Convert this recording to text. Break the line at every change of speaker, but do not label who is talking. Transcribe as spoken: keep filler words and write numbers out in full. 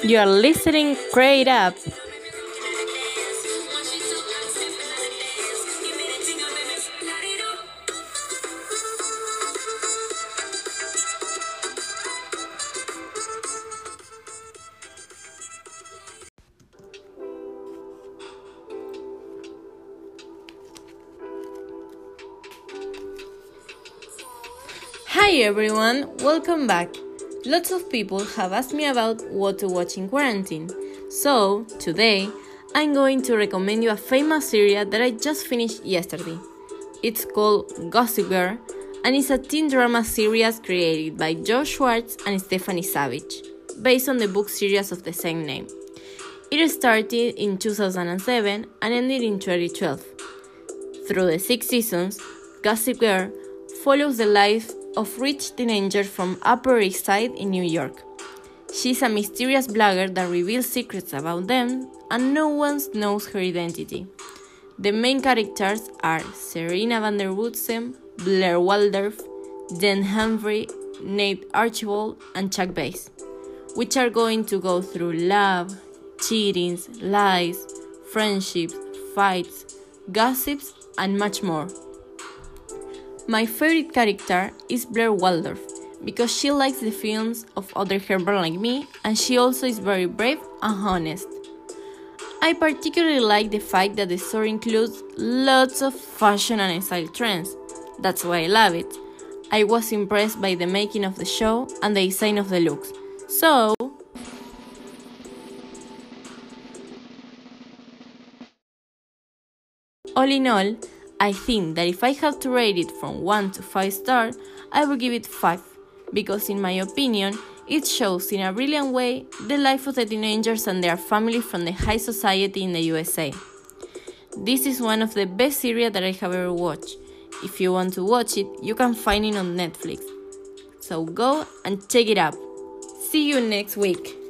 You are listening Crate Up. Hi everyone, welcome back. Lots of people have asked me about what to watch in quarantine. So, today, I'm going to recommend you a famous series that I just finished yesterday. It's called Gossip Girl, and it's a teen drama series created by Joe Schwartz and Stephanie Savage, based on the book series of the same name. It started in two thousand seven and ended in twenty twelve. Through the six seasons, Gossip Girl follows the life of rich teenagers from Upper East Side in New York. She's a mysterious blogger that reveals secrets about them, and no one knows her identity. The main characters are Serena van der Woodsen, Blair Waldorf, Dan Humphrey, Nate Archibald, and Chuck Bass, which are going to go through love, cheatings, lies, friendships, fights, gossips, and much more. My favorite character is Blair Waldorf because she likes the films of other Herbert like me, and she also is very brave and honest. I particularly like the fact that the story includes lots of fashion and style trends. That's why I love it. I was impressed by the making of the show and the design of the looks. So, all in all, I think that if I had to rate it from one to five stars, I would give it five, because in my opinion, it shows in a brilliant way the life of the teenagers and their family from the high society in the U S A. This is one of the best series that I have ever watched. If you want to watch it, you can find it on Netflix. So go and check it out. See you next week.